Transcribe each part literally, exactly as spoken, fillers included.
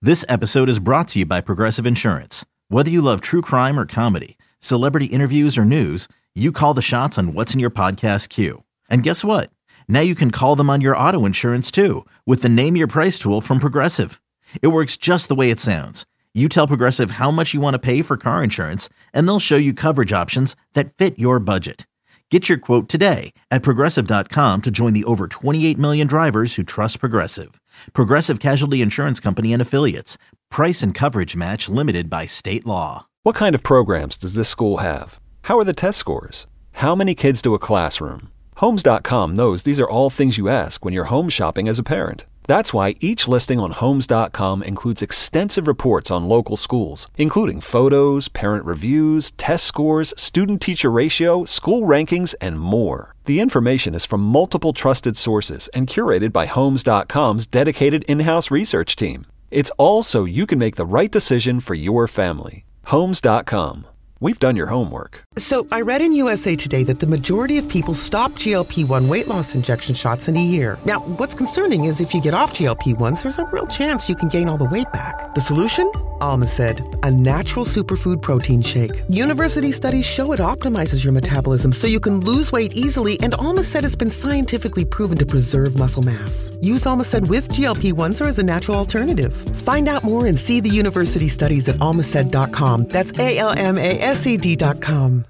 This episode is brought to you by Progressive Insurance. Whether you love true crime or comedy, celebrity interviews or news, you call the shots on what's in your podcast queue. And guess what? Now you can call them on your auto insurance too with the Name Your Price tool from Progressive. It works just the way it sounds. You tell Progressive how much you want to pay for car insurance, and they'll show you coverage options that fit your budget. Get your quote today at Progressive dot com to join the over twenty-eight million drivers who trust Progressive. Progressive Casualty Insurance Company and Affiliates. Price and coverage match limited by state law. What kind of programs does this school have? How are the test scores? How many kids to a classroom? Homes dot com knows these are all things you ask when you're home shopping as a parent. That's why each listing on Homes dot com includes extensive reports on local schools, including photos, parent reviews, test scores, student-teacher ratio, school rankings, and more. The information is from multiple trusted sources and curated by Homes dot com's dedicated in-house research team. It's all so you can make the right decision for your family. Homes dot com. We've done your homework. So I read in U S A Today that the majority of people stop G L P one weight loss injection shots in a year. Now, what's concerning is if you get off G L P ones, there's a real chance you can gain all the weight back. The solution? Almacid, a natural superfood protein shake. University studies show it optimizes your metabolism so you can lose weight easily, and Almacid has been scientifically proven to preserve muscle mass. Use Almacid with G L P ones or as a natural alternative. Find out more and see the university studies at almacid dot com. That's A L M A S E D dot com.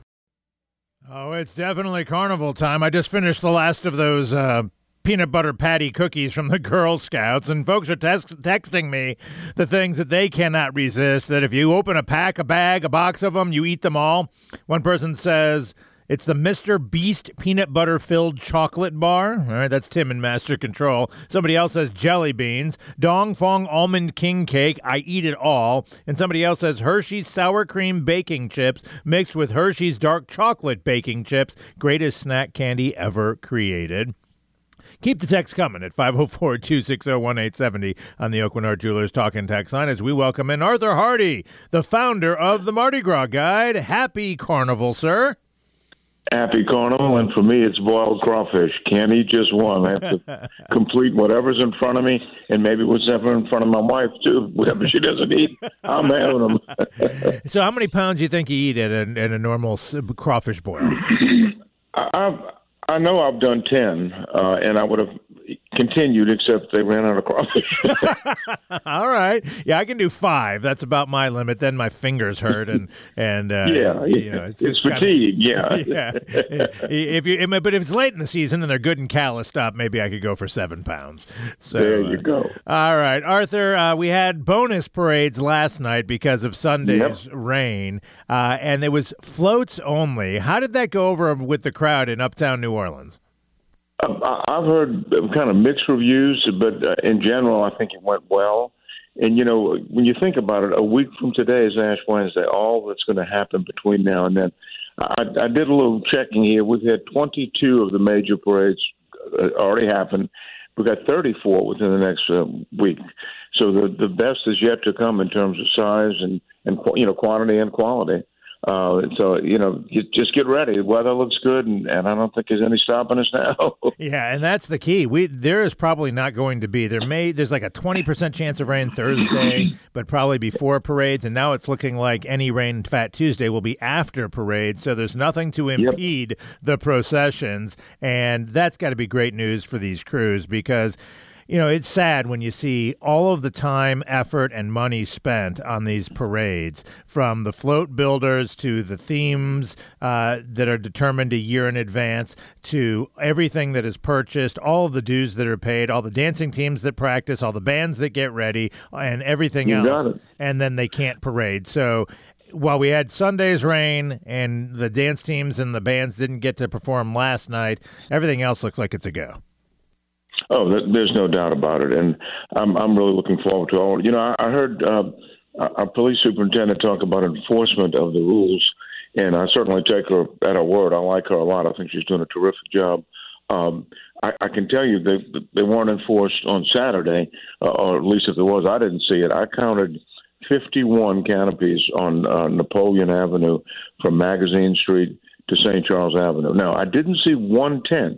Oh, it's definitely carnival time. I just finished the last of those uh, peanut butter patty cookies from the Girl Scouts, and folks are tes- texting me the things that they cannot resist, that if you open a pack, a bag, a box of them, you eat them all. One person says it's the Mister Beast peanut butter-filled chocolate bar. All right, that's Tim in Master Control. Somebody else says jelly beans. Dong Fong Almond King Cake. I eat it all. And somebody else says Hershey's sour cream baking chips mixed with Hershey's dark chocolate baking chips. Greatest snack candy ever created. Keep the text coming at five oh four, two six oh, one eight seven oh on the Oakland Art Jewelers Talking Text line as we welcome in Arthur Hardy, the founder of the Mardi Gras Guide. Happy Carnival, sir. Happy Carnival, and for me, it's boiled crawfish. Can't eat just one. I have to complete whatever's in front of me, and maybe whatever in front of my wife, too. Whatever she doesn't eat, I'm having them. So how many pounds do you think you eat at a, at a normal crawfish boil? I've, I know I've done ten, uh, and I would have continued, except they ran out of crawfish. All right. Yeah, I can do five. That's about my limit. Then my fingers hurt, and and uh, yeah, you know, it's, it's, it's fatigue. Kinda, yeah, yeah. If you, but if it's late in the season and they're good and calloused up, maybe I could go for seven pounds. So there you uh, go. All right, Arthur. Uh, we had bonus parades last night because of Sunday's yep. rain, uh, and it was floats only. How did that go over with the crowd in Uptown New Orleans? I've heard kind of mixed reviews, but uh, in general, I think it went well. And, you know, when you think about it, a week from today is Ash Wednesday. All that's going to happen between now and then. I, I did a little checking here. We've had twenty-two of the major parades uh, already happen. We've got thirty-four within the next uh, week. So the the best is yet to come in terms of size and, and you know, quantity and quality. Uh, so, you know, you just get ready. The weather looks good, and, and I don't think there's any stopping us now. Yeah, and that's the key. We There is probably not going to be. There may There's like a twenty percent chance of rain Thursday, but probably before parades. And now it's looking like any rain Fat Tuesday will be after parades. So there's nothing to impede yep. the processions. And that's got to be great news for these crews because – you know, it's sad when you see all of the time, effort, and money spent on these parades, from the float builders to the themes uh, that are determined a year in advance to everything that is purchased, all of the dues that are paid, all the dancing teams that practice, all the bands that get ready, and everything you else. And then they can't parade. So while we had Sunday's rain and the dance teams and the bands didn't get to perform last night, everything else looks like it's a go. Oh, there's no doubt about it, and I'm I'm really looking forward to all. You know, I, I heard uh, our police superintendent talk about enforcement of the rules, and I certainly take her at her word. I like her a lot. I think she's doing a terrific job. Um, I, I can tell you they they weren't enforced on Saturday, uh, or at least if there was, I didn't see it. I counted fifty-one canopies on uh, Napoleon Avenue from Magazine Street to Saint Charles Avenue. Now, I didn't see one tent.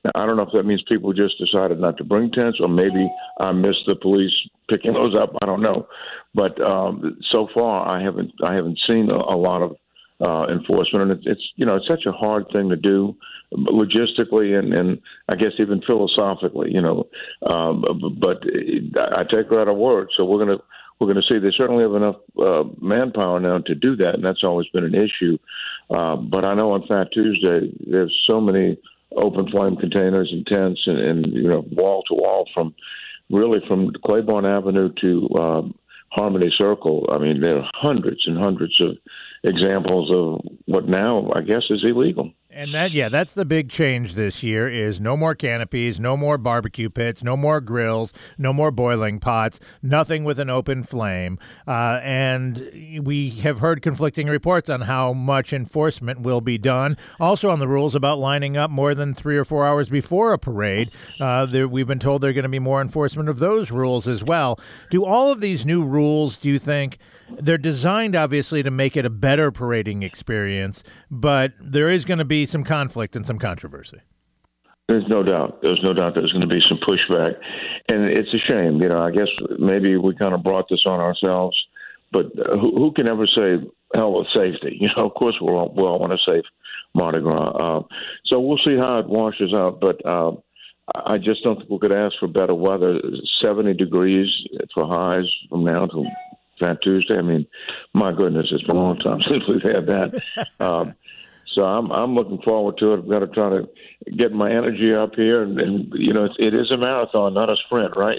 Now, I don't know if that means people just decided not to bring tents, or maybe I missed the police picking those up. I don't know, but um, so far I haven't I haven't seen a, a lot of uh, enforcement, and it's, it's you know it's such a hard thing to do logistically and, and I guess even philosophically, you know. Um, but I take her at her word, so we're gonna we're gonna see. They certainly have enough uh, manpower now to do that, and that's always been an issue. Uh, but I know on Fat Tuesday there's so many open flame containers and tents, and, and you know wall to wall from really from Claiborne Avenue to um, Harmony Circle. I mean, there are hundreds and hundreds of examples of what now I guess is illegal. And that, yeah, that's the big change this year is no more canopies, no more barbecue pits, no more grills, no more boiling pots, nothing with an open flame. Uh, and we have heard conflicting reports on how much enforcement will be done. Also on the rules about lining up more than three or four hours before a parade. Uh, there, we've been told there's going to be more enforcement of those rules as well. Do all of these new rules, do you think, they're designed, obviously, to make it a better parading experience, but there is going to be some conflict and some controversy? There's no doubt. There's no doubt there's going to be some pushback. And it's a shame. You know, I guess maybe we kind of brought this on ourselves, but who, who can ever say, hell with safety? You know, of course we all, we all want a safe Mardi Gras. Uh, so we'll see how it washes out, but uh, I just don't think we could ask for better weather. seventy degrees for highs from now to Fat Tuesday. I mean, my goodness, it's been a long time since we've had that. um, so I'm I'm looking forward to it. I've got to try to get my energy up here, and, and you know, it, it is a marathon, not a sprint, right?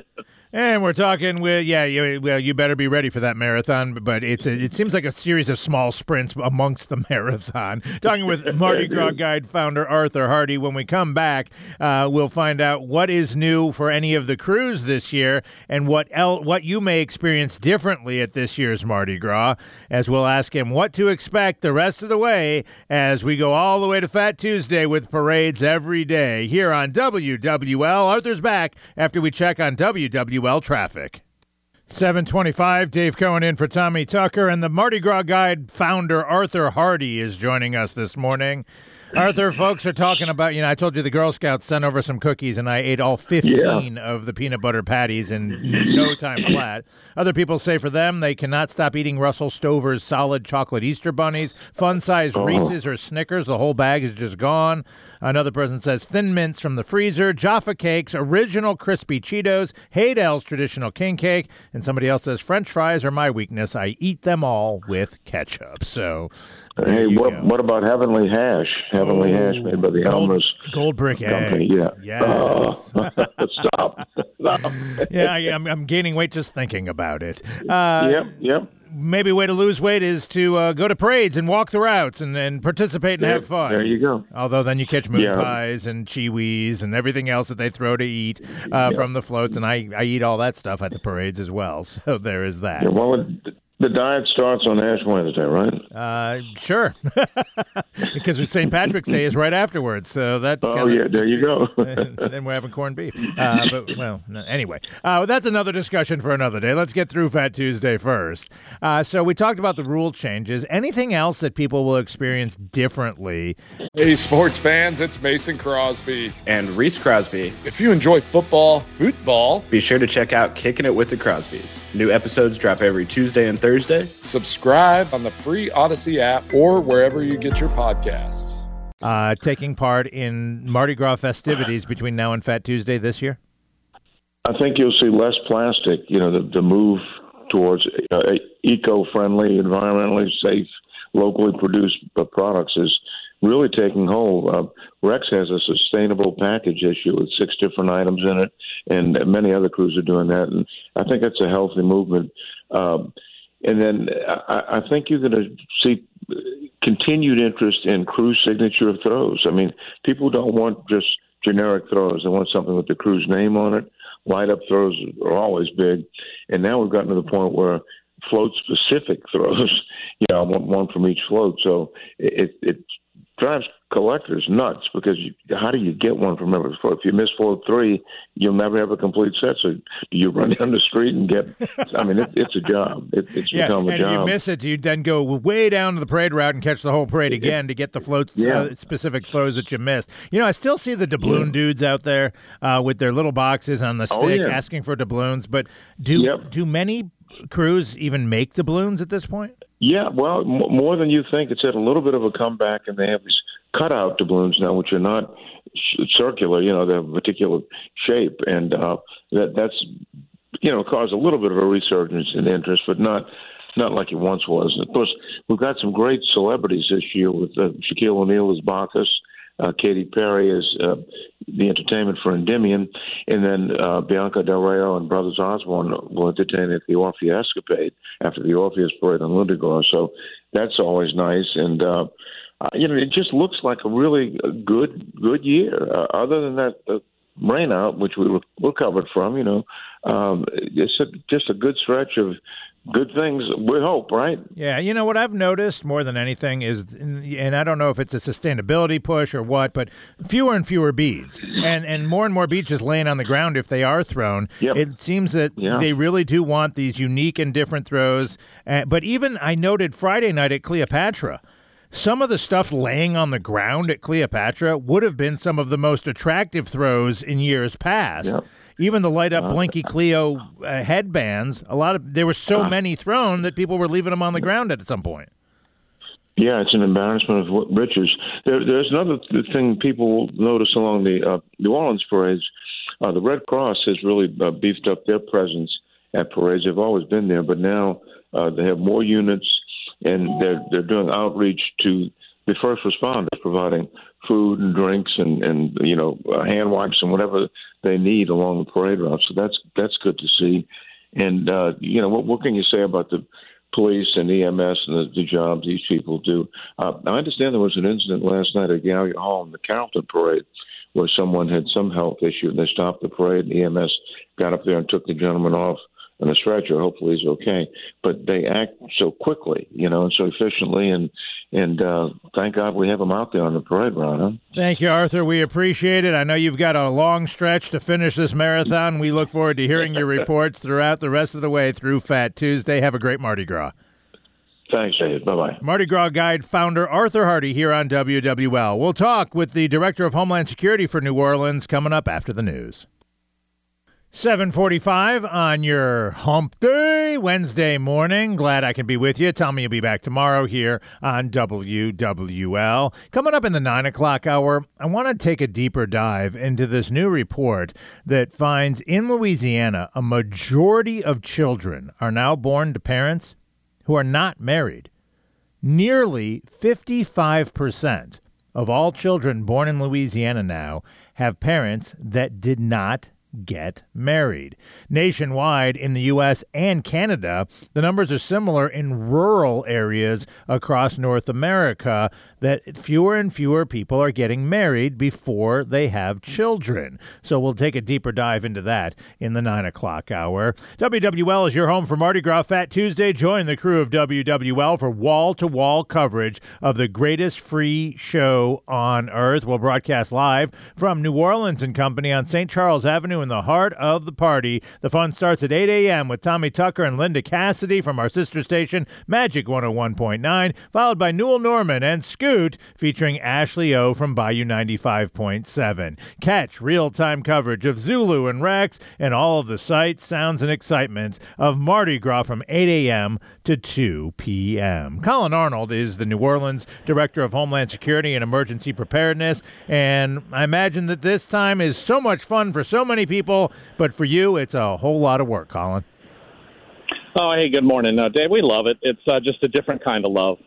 And we're talking with, yeah, you, well, you better be ready for that marathon, but it's a, it seems like a series of small sprints amongst the marathon. Talking with Mardi Gras Guide founder Arthur Hardy. When we come back, uh, we'll find out what is new for any of the crews this year and what el- what you may experience differently at this year's Mardi Gras, as we'll ask him what to expect the rest of the way as we go all the way to Fat Tuesday with parades every day here on W W L. Arthur's back after we check on W W L traffic. seven twenty-five, Dave Cohen in for Tommy Tucker, and the Mardi Gras Guide founder Arthur Hardy is joining us this morning. Arthur, folks are talking about, you know, I told you the Girl Scouts sent over some cookies, and I ate all fifteen yeah. of the peanut butter patties in no time flat. Other people say for them, they cannot stop eating Russell Stover's solid chocolate Easter bunnies, fun-sized oh. Reese's or Snickers. The whole bag is just gone. Another person says Thin Mints from the freezer, Jaffa Cakes, original crispy Cheetos, Haydell's traditional king cake, and somebody else says French fries are my weakness. I eat them all with ketchup. So, hey, what, what about Heavenly Hash? Heavenly oh, Hash made by the gold, Elmer's Gold Brick Company. Eggs. Yeah. Yes. Uh, stop. stop. Yeah, I, I'm, I'm gaining weight just thinking about it. Uh, yep, yep. Maybe a way to lose weight is to uh, go to parades and walk the routes and, and participate and there, have fun. There you go. Although then you catch moon yeah. pies and chiwis and everything else that they throw to eat uh, yeah. from the floats, and I, I eat all that stuff at the parades as well. So there is that. Yeah, well, it, the diet starts on Ash Wednesday, right? Uh, sure. Because Saint Patrick's Day is right afterwards. So that. Oh, kinda, yeah, there you go. Then we're having corned beef. Uh, but, well, no, anyway, uh, that's another discussion for another day. Let's get through Fat Tuesday first. Uh, so we talked about the rule changes. Anything else that people will experience differently? Hey, sports fans, it's Mason Crosby. And Reese Crosby. If you enjoy football, football, be sure to check out Kicking It with the Crosbys. New episodes drop every Tuesday and Thursday. Thursday. Subscribe on the free Odyssey app or wherever you get your podcasts. Uh, taking part in Mardi Gras festivities between now and Fat Tuesday this year? I think you'll see less plastic, you know, the, the move towards uh, eco-friendly, environmentally safe, locally produced products is really taking hold. Uh, Rex has a sustainable package issue with six different items in it, and many other crews are doing that, and I think that's a healthy movement. Um, And then I, I think you're going to see continued interest in crew signature throws. I mean, people don't want just generic throws. They want something with the crew's name on it. Light-up throws are always big. And now we've gotten to the point where float-specific throws, you know, I want one from each float. So it, it drives collectors nuts because you, how do you get one from every four? If you miss four or three, you'll never have a complete set. So you run down the street and get. I mean, it, it's a job. It, it's yeah, become a and job. if you miss it, you then go way down to the parade route and catch the whole parade again to get the floats, yeah. uh, specific throws that you missed. You know, I still see the doubloon yeah. dudes out there uh, with their little boxes on the stick, oh, yeah. asking for doubloons. But do yep. do many crews even make doubloons at this point? Yeah, well, m- more than you think. It's had a little bit of a comeback, and they have these cutout doubloons now, which are not sh- circular. You know, they have a particular shape, and uh, that that's you know caused a little bit of a resurgence in interest, but not not like it once was. And of course, we've got some great celebrities this year with uh, Shaquille O'Neal as Bacchus. Uh, Katy Perry is uh, the entertainment for Endymion, and then uh, Bianca Del Rio and Brothers Osborne will entertain at the Orpheus Escapade after the Orpheus Parade on Lundegaard. So that's always nice, and uh, uh, you know it just looks like a really good good year. Uh, other than that, the rain out, which we were, were covered from, you know, um, it's a, just a good stretch of good things, we hope, right? Yeah, you know what I've noticed more than anything is, and I don't know if it's a sustainability push or what, but fewer and fewer beads, and and more and more beads just laying on the ground if they are thrown. Yep. It seems that yeah. they really do want these unique and different throws. Uh, but even I noted Friday night at Cleopatra, some of the stuff laying on the ground at Cleopatra would have been some of the most attractive throws in years past. Yep. Even the light up Blinky Cleo uh, headbands, a lot of there were so many thrown that people were leaving them on the ground at some point. Yeah, it's an embarrassment of riches. There, there's another thing people notice along the uh, New Orleans parades. Uh, the Red Cross has really uh, beefed up their presence at parades. They've always been there, but now uh, they have more units, and they're they're doing outreach to the first responders, providing food and drinks and, and you know uh, hand wipes and whatever they need along the parade route. So that's that's good to see. And uh, you know what, what can you say about the police and E M S and the, the jobs these people do? Uh, I understand there was an incident last night at Galliot Hall in the Carrollton parade where someone had some health issue and they stopped the parade. And E M S got up there and took the gentleman off on a stretcher. Hopefully he's okay. But they act so quickly, you know, and so efficiently, and and uh, thank God we have them out there on the parade route, huh? Thank you, Arthur. We appreciate it. I know you've got a long stretch to finish this marathon. We look forward to hearing your reports throughout the rest of the way through Fat Tuesday. Have a great Mardi Gras. Thanks, David. Bye-bye. Mardi Gras Guide founder Arthur Hardy here on W W L. We'll talk with the Director of Homeland Security for New Orleans coming up after the news. seven forty-five on your hump day, Wednesday morning. Glad I can be with you. Tell me you'll be back tomorrow here on W W L. Coming up in the nine o'clock hour, I want to take a deeper dive into this new report that finds in Louisiana a majority of children are now born to parents who are not married. Nearly fifty-five percent of all children born in Louisiana now have parents that did not get married. Nationwide, in the U S and Canada, the numbers are similar in rural areas across North America, that fewer and fewer people are getting married before they have children. So we'll take a deeper dive into that in the nine o'clock hour. W W L is your home for Mardi Gras Fat Tuesday. Join the crew of W W L for wall-to-wall coverage of the greatest free show on earth. We'll broadcast live from New Orleans and Company on Saint Charles Avenue in the heart of the party. The fun starts at eight a.m. with Tommy Tucker and Linda Cassidy from our sister station, Magic one oh one point nine, followed by Newell Norman and Scoot featuring Ashley O from Bayou ninety-five point seven. Catch real-time coverage of Zulu and Rex and all of the sights, sounds, and excitements of Mardi Gras from eight a.m. to two p.m. Colin Arnold is the New Orleans Director of Homeland Security and Emergency Preparedness, and I imagine that this time is so much fun for so many people, but for you, it's a whole lot of work, Colin. Oh, hey, good morning. Uh, Dave, we love it. It's uh, just a different kind of love.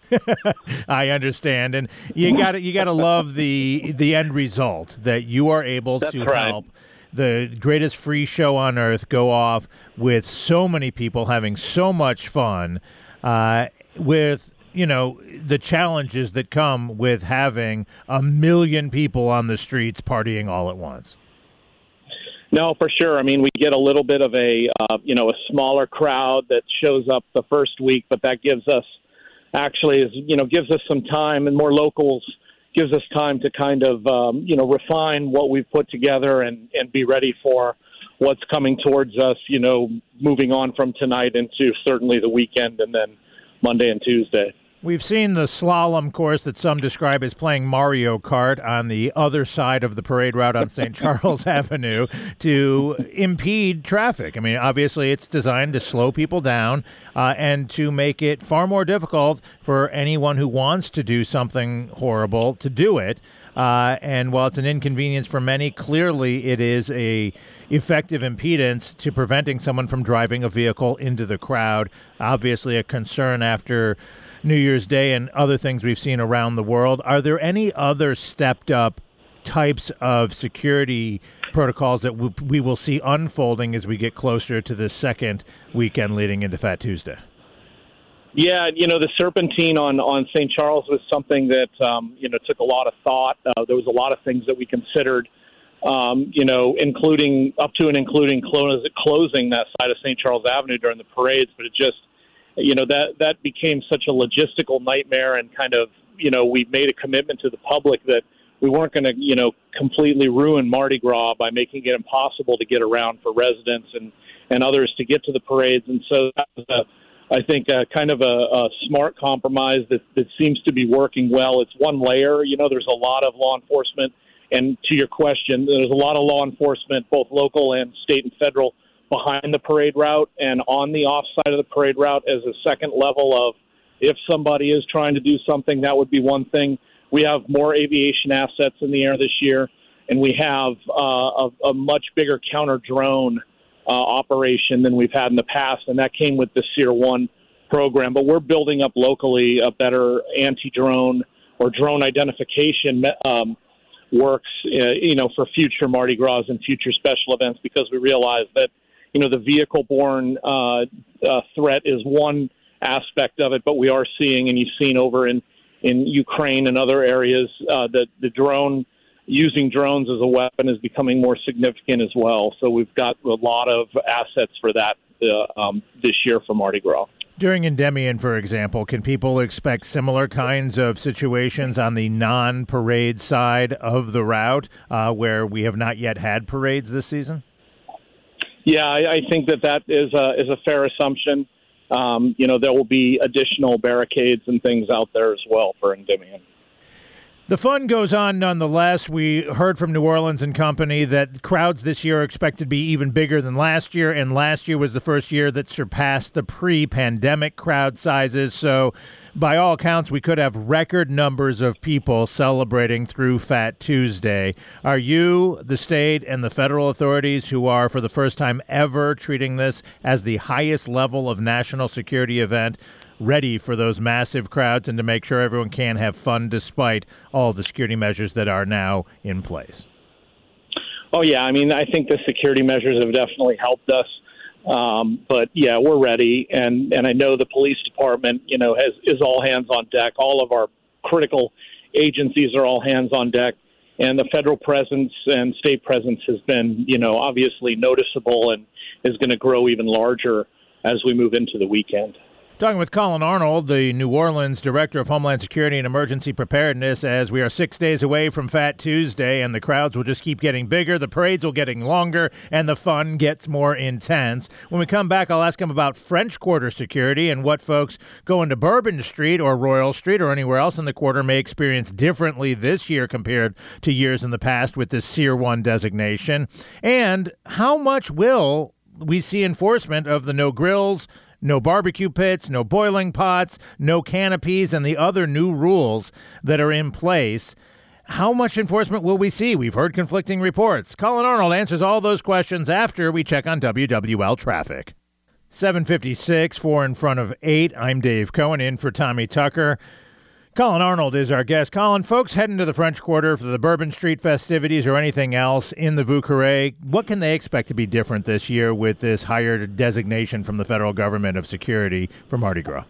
I understand, and you got you got to love the the end result, that you are able That's to right. help the greatest free show on earth go off with so many people having so much fun, uh, with you know the challenges that come with having a million people on the streets partying all at once. No, for sure. I mean, we get a little bit of a uh, you know a smaller crowd that shows up the first week, but that gives us actually is you know gives us some time and more locals gives us time to kind of, um, you know, refine what we've put together and, and be ready for what's coming towards us, you know, moving on from tonight into certainly the weekend and then Monday and Tuesday. We've seen the slalom course that some describe as playing Mario Kart on the other side of the parade route on Saint Charles Avenue to impede traffic. I mean, obviously it's designed to slow people down uh, and to make it far more difficult for anyone who wants to do something horrible to do it. Uh, and while it's an inconvenience for many, clearly it is a effective impedance to preventing someone from driving a vehicle into the crowd. Obviously a concern after New Year's Day and other things we've seen around the world. Are there any other stepped up types of security protocols that we will see unfolding as we get closer to the second weekend leading into Fat Tuesday? Yeah, you know, the Serpentine on, on Saint Charles was something that, um, you know, took a lot of thought. Uh, there was a lot of things that we considered, um, you know, including up to and including close, closing that side of Saint Charles Avenue during the parades. But it just, you know, that, that became such a logistical nightmare, and kind of, you know, we made a commitment to the public that we weren't going to, you know, completely ruin Mardi Gras by making it impossible to get around for residents and, and others to get to the parades. And so that was a, I think, uh, kind of a, a smart compromise that, that seems to be working well. It's one layer. You know, there's a lot of law enforcement. And to your question, there's a lot of law enforcement, both local and state and federal, behind the parade route and on the off side of the parade route as a second level of, if somebody is trying to do something, that would be one thing. We have more aviation assets in the air this year, and we have uh, a, a much bigger counter-drone uh, operation than we've had in the past, and that came with the S E R one program. But we're building up locally a better anti-drone or drone identification um, works, uh, you know, for future Mardi Gras and future special events, because we realize that, you know, the vehicle-borne uh, uh, threat is one aspect of it, but we are seeing, and you've seen over in, in Ukraine and other areas, uh, that the drone, using drones as a weapon is becoming more significant as well. So we've got a lot of assets for that uh, um, this year for Mardi Gras. During Endymion, for example, can people expect similar kinds of situations on the non-parade side of the route uh, where we have not yet had parades this season? Yeah, I, I think that that is a, is a fair assumption. Um, you know, there will be additional barricades and things out there as well for Endymion. The fun goes on nonetheless. We heard from New Orleans and Company that crowds this year are expected to be even bigger than last year, and last year was the first year that surpassed the pre-pandemic crowd sizes. So by all accounts, we could have record numbers of people celebrating through Fat Tuesday. Are you, the state, and the federal authorities who are, for the first time ever, treating this as the highest level of national security event, ready for those massive crowds and to make sure everyone can have fun despite all the security measures that are now in place? Oh, yeah. I mean, I think the security measures have definitely helped us. Um, but, yeah, we're ready. And, and I know the police department, you know, has is all hands on deck. All of our critical agencies are all hands on deck. And the federal presence and state presence has been, you know, obviously noticeable and is going to grow even larger as we move into the weekend. Talking with Colin Arnold, the New Orleans Director of Homeland Security and Emergency Preparedness, as we are six days away from Fat Tuesday, and the crowds will just keep getting bigger, the parades will getting longer, and the fun gets more intense. When we come back, I'll ask him about French Quarter security and what folks going to Bourbon Street or Royal Street or anywhere else in the quarter may experience differently this year compared to years in the past with this S E R one designation. And how much will we see enforcement of the no grills, no barbecue pits, no boiling pots, no canopies, and the other new rules that are in place? How much enforcement will we see? We've heard conflicting reports. Colin Arnold answers all those questions after we check on W W L traffic. seven fifty-six, four in front of eight. I'm Dave Cohen, in for Tommy Tucker. Colin Arnold is our guest. Colin, folks heading to the French Quarter for the Bourbon Street festivities or anything else in the Vieux Carré, what can they expect to be different this year with this higher designation from the federal government of security for Mardi Gras?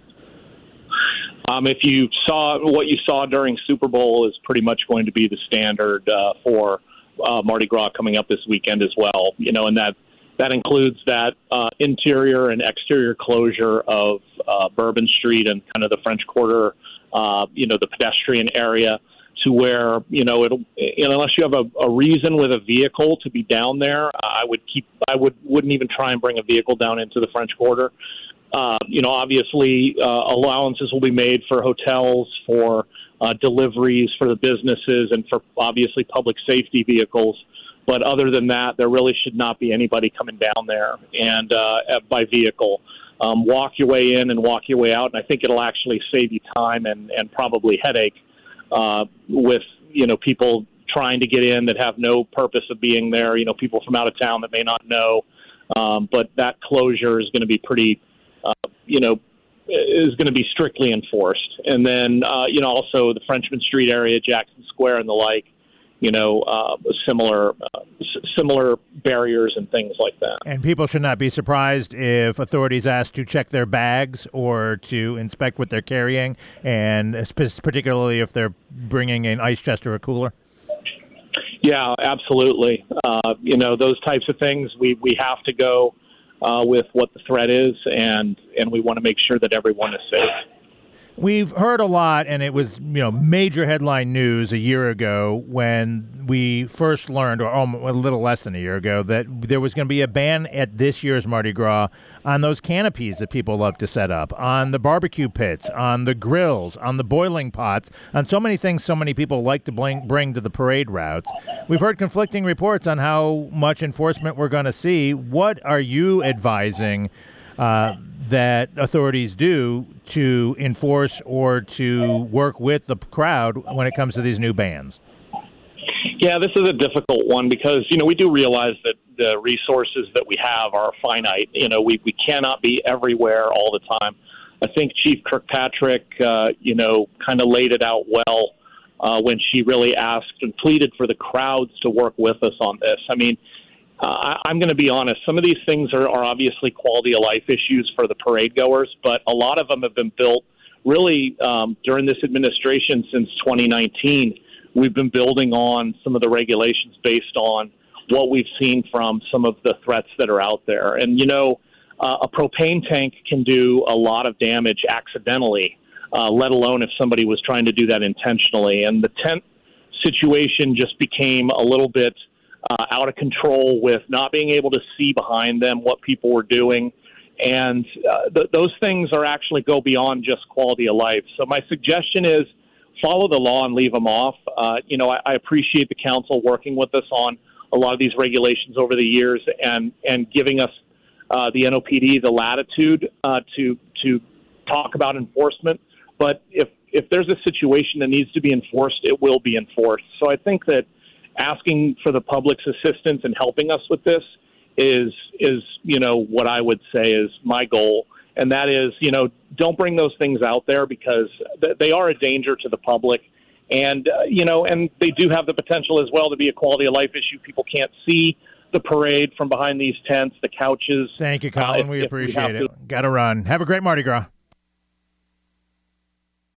Um, if you saw what you saw during Super Bowl is pretty much going to be the standard uh, for uh, Mardi Gras coming up this weekend as well. You know, and that that includes that uh, interior and exterior closure of uh, Bourbon Street and kind of the French Quarter. Uh, you know, the pedestrian area. to where, you know, it'll, you know, unless you have a, a reason with a vehicle to be down there, I would keep, I would, wouldn't even try and bring a vehicle down into the French Quarter. Uh, you know, obviously, uh, allowances will be made for hotels, for uh, deliveries, for the businesses, and for obviously public safety vehicles. But other than that, there really should not be anybody coming down there and uh, by vehicle. Um, walk your way in and walk your way out, and I think it'll actually save you time and, and probably headache uh, with, you know, people trying to get in that have no purpose of being there, you know, people from out of town that may not know. Um, but that closure is going to be pretty, uh, you know, is going to be strictly enforced. And then, uh, you know, also the Frenchmen Street area, Jackson Square and the like, you know, uh, similar uh, s- similar barriers and things like that. And people should not be surprised if authorities ask to check their bags or to inspect what they're carrying, and particularly if they're bringing an ice chest or a cooler. Yeah, absolutely. Uh, you know, those types of things, we, we have to go uh, with what the threat is, and, and we want to make sure that everyone is safe. We've heard a lot, and it was, you know, major headline news a year ago when we first learned, or a little less than a year ago, that there was going to be a ban at this year's Mardi Gras on those canopies that people love to set up, on the barbecue pits, on the grills, on the boiling pots, on so many things so many people like to bring, bring to the parade routes. We've heard conflicting reports on how much enforcement we're going to see. What are you advising uh, that authorities do to enforce or to work with the crowd when it comes to these new bans? Yeah, this is a difficult one because, you know, we do realize that the resources that we have are finite. You know, we, we cannot be everywhere all the time. I think Chief Kirkpatrick, uh, you know, kind of laid it out well uh, when she really asked and pleaded for the crowds to work with us on this. I mean, Uh, I'm going to be honest. Some of these things are, are obviously quality of life issues for the parade goers, but a lot of them have been built really um, during this administration since twenty nineteen. We've been building on some of the regulations based on what we've seen from some of the threats that are out there. And, you know, uh, a propane tank can do a lot of damage accidentally, uh, let alone if somebody was trying to do that intentionally. And the tent situation just became a little bit Uh, out of control with not being able to see behind them what people were doing. And uh, th- those things are actually go beyond just quality of life. So my suggestion is follow the law and leave them off. Uh, you know, I, I appreciate the council working with us on a lot of these regulations over the years and, and giving us uh, the N O P D the latitude uh, to to talk about enforcement. But if, if there's a situation that needs to be enforced, it will be enforced. So I think that asking for the public's assistance and helping us with this is, is, you know, what I would say is my goal. And that is, you know, don't bring those things out there because th- they are a danger to the public. And, uh, you know, and they do have the potential as well to be a quality of life issue. People can't see the parade from behind these tents, the couches. Thank you, Colin. Uh, if, we appreciate we it. Got to run. Have a great Mardi Gras.